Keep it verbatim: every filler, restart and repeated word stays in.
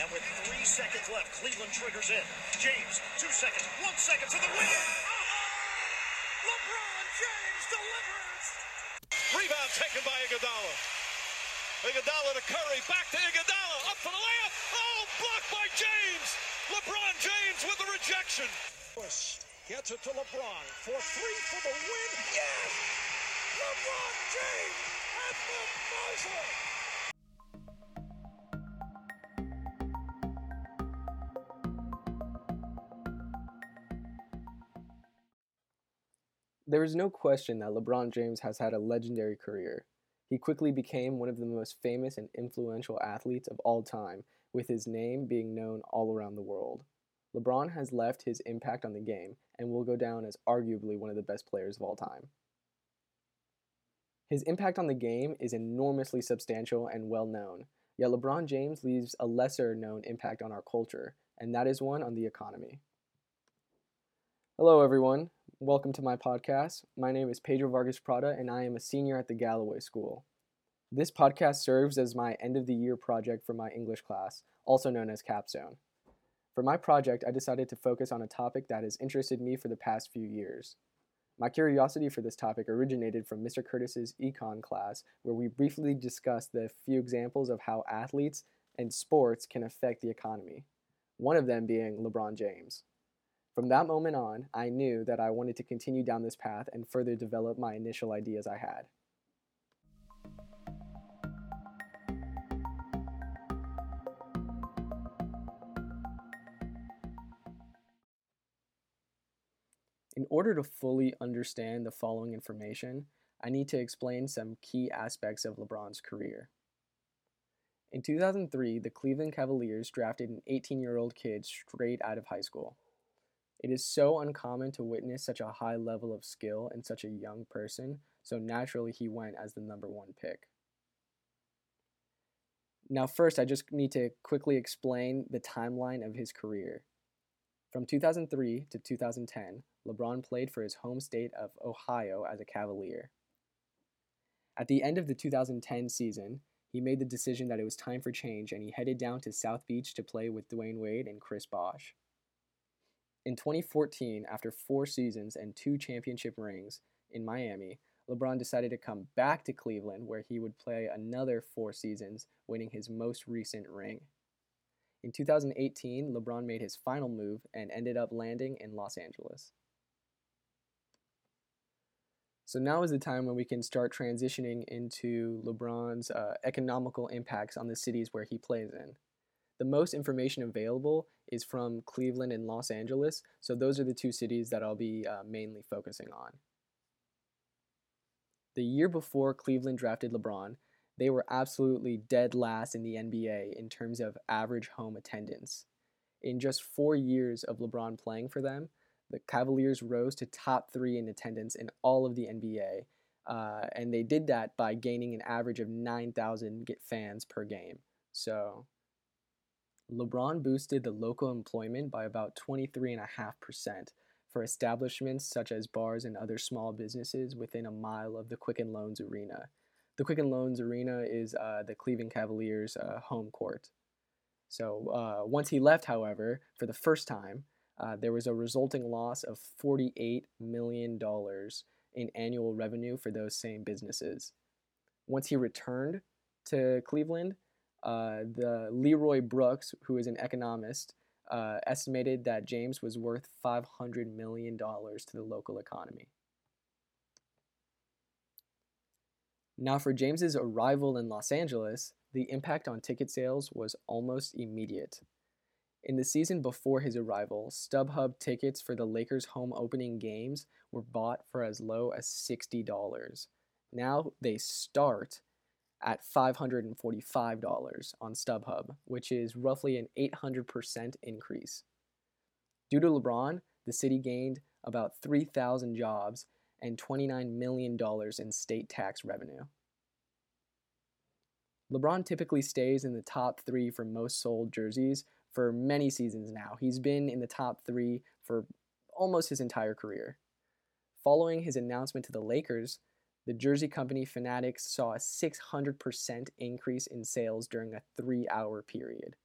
And with three seconds left, Cleveland triggers in. James, two seconds, one second for the win. Oh! LeBron James delivers. Rebound taken by Iguodala. Iguodala to Curry, back to Iguodala, up for the layup. Oh, blocked by James. LeBron James with the rejection. Bush gets it to LeBron for three for the win. Yes! LeBron James at the buzzer. There is no question that LeBron James has had a legendary career. He quickly became one of the most famous and influential athletes of all time, with his name being known all around the world. LeBron has left his impact on the game and will go down as arguably one of the best players of all time. His impact on the game is enormously substantial and well known, yet LeBron James leaves a lesser known impact on our culture, and that is one on the economy. Hello everyone, welcome to my podcast. My name is Pedro Vargas Prada and I am a senior at the Galloway School. This podcast serves as my end of the year project for my English class, also known as Capstone. For my project, I decided to focus on a topic that has interested me for the past few years. My curiosity for this topic originated from Mister Curtis's econ class, where we briefly discussed the few examples of how athletes and sports can affect the economy, one of them being LeBron James. From that moment on, I knew that I wanted to continue down this path and further develop my initial ideas I had. In order to fully understand the following information, I need to explain some key aspects of LeBron's career. In two thousand three, the Cleveland Cavaliers drafted an eighteen-year-old kid straight out of high school. It is so uncommon to witness such a high level of skill in such a young person, so naturally he went as the number one pick. Now first, I just need to quickly explain the timeline of his career. From two thousand three to two thousand ten, LeBron played for his home state of Ohio as a Cavalier. At the end of the two thousand ten season, he made the decision that it was time for change and he headed down to South Beach to play with Dwayne Wade and Chris Bosh. In twenty fourteen, after four seasons and two championship rings in Miami, LeBron decided to come back to Cleveland where he would play another four seasons, winning his most recent ring. In two thousand eighteen, LeBron made his final move and ended up landing in Los Angeles. So now is the time when we can start transitioning into LeBron's uh, economical impacts on the cities where he plays in. The most information available is from Cleveland and Los Angeles, so those are the two cities that I'll be uh, mainly focusing on. The year before Cleveland drafted LeBron, they were absolutely dead last in the N B A in terms of average home attendance. In just four years of LeBron playing for them, the Cavaliers rose to top three in attendance in all of the N B A, uh, and they did that by gaining an average of nine thousand fans per game. So LeBron boosted the local employment by about twenty-three point five percent for establishments such as bars and other small businesses within a mile of the Quicken Loans Arena. The Quicken Loans Arena is uh, the Cleveland Cavaliers' uh, home court. So uh, once he left, however, for the first time, uh, there was a resulting loss of forty-eight million dollars in annual revenue for those same businesses. Once he returned to Cleveland, Uh, the Leroy Brooks, who is an economist, uh, estimated that James was worth five hundred million dollars to the local economy. Now for James's arrival in Los Angeles, the impact on ticket sales was almost immediate. In the season before his arrival, StubHub tickets for the Lakers' home opening games were bought for as low as sixty dollars. Now they start at five hundred forty-five dollars on StubHub, which is roughly an eight hundred percent increase. Due to LeBron, the city gained about three thousand jobs and twenty-nine million dollars in state tax revenue. LeBron typically stays in the top three for most sold jerseys for many seasons now. He's been in the top three for almost his entire career. Following his announcement to the Lakers, the jersey company Fanatics saw a six hundred percent increase in sales during a three-hour period.